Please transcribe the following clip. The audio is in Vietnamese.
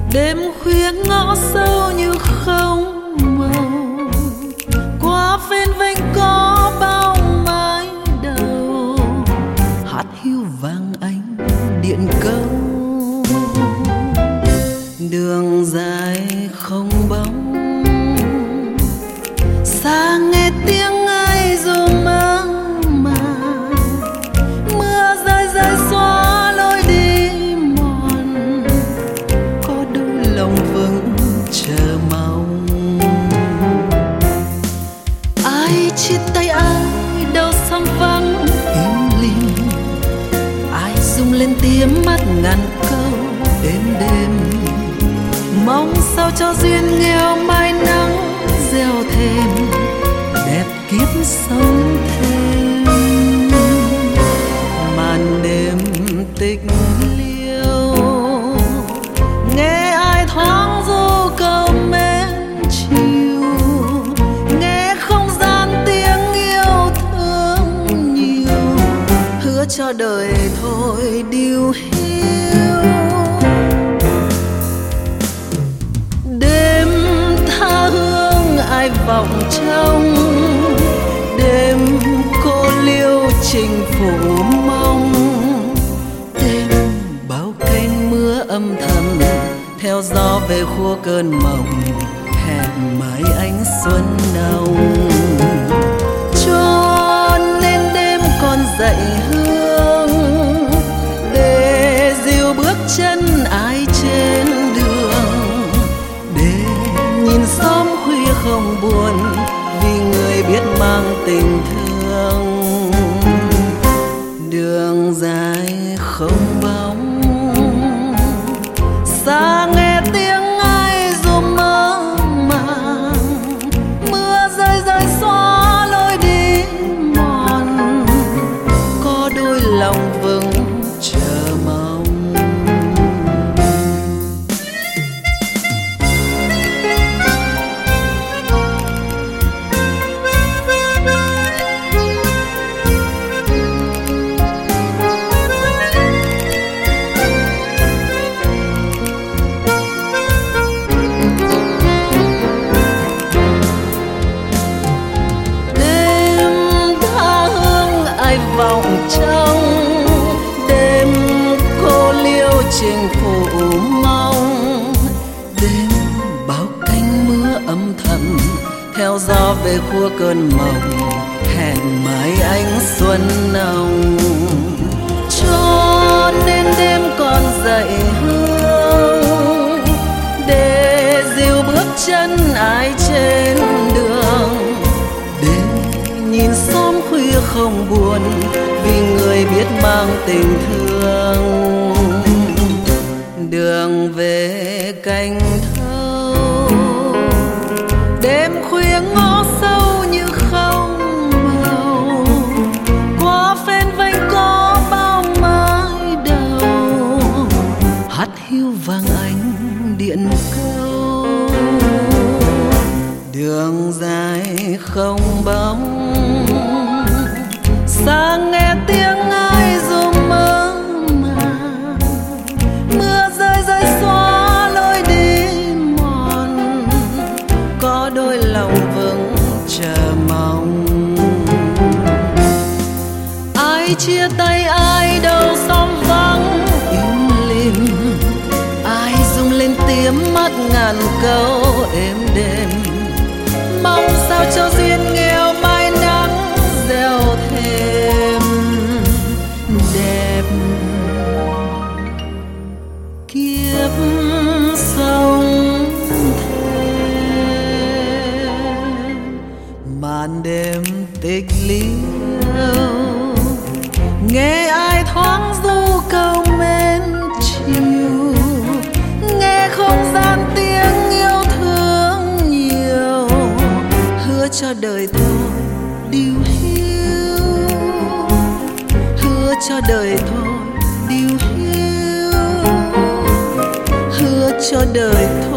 Đêm khuya ngõ sâu như không màu, qua phên vênh có bao mái đầu, hát hiu vàng ánh điện câu. Đường dài không bóng, xa nghe tiếng ai dù mơ màng. Mưa rơi rơi xóa lối đi mòn, có đôi lòng vẫn chờ mong. Ai chia tay ai đâu xăm vắng im lìm, ai rung lên tiếng mắt ngàn câu êm đêm. Mong sao cho duyên nghèo mai nắng gieo thêm đẹp kiếp sống thêm. Màn đêm tịch liêu, nghe ai thoáng ru câu mến chiều, nghe không gian tiếng yêu thương nhiều, hứa cho đời thôi điều hiu. Đêm tha hương ai vọng trong, đêm cô liêu trình phủ mong. Đêm bao cánh mưa âm thầm theo gió về khua cơn mộng, hẹn mãi ánh xuân nồng. Cho nên đêm còn dậy hương để dìu bước chân ai trên đường, để nhìn xóm khuya không buồn vì người biết mang tình thương. Đường dài không bóng, xa nghe tiếng ai dù mơ màng. Mưa rơi rơi xóa lối đi mòn, có đôi lòng vững chờ mong. Vọng trong đêm cô liêu trình phủ mong. Đêm bao cánh mưa âm thầm theo gió về khua cơn mộng, hẹn mãi ánh xuân nồng. Cho nên đêm còn dậy hương để dìu bước chân ai trên đường, để nhìn xóm khuya không buồn vì người biết mang tình thương. Đường về cành thâu, đêm khuya ngõ sâu như không màu, qua phên vênh có bao mái đầu, hát hiu vàng ánh điện câu. Đường dài không bóng, xa nghe tiếng ai dù mơ màng. Mưa rơi rơi xóa lối đi mòn, có đôi lòng vẫn chờ mong. Ai chia tay ai đâu xóm vắng im lìm, ai rung lên tiếng mắt ngàn câu êm đềm. Mong sao cho duyên nghèo mai nắng gieo thêm đẹp kiếp sống thêm. Màn đêm tịch liêu, nghe ai thoáng ru câu mến chiều, nghe không gian tiếng yêu thương nhiều, hứa cho đời thôi điều hiu, hứa cho đời thôi điều hiu, hứa cho đời thôi